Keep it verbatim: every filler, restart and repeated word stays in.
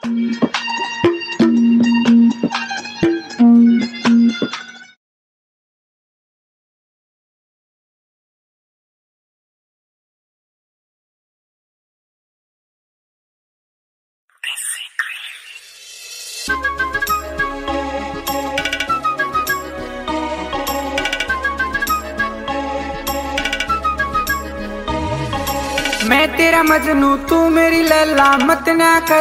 मैं तेरा मजनू तू मेरी लैला, मत ना कर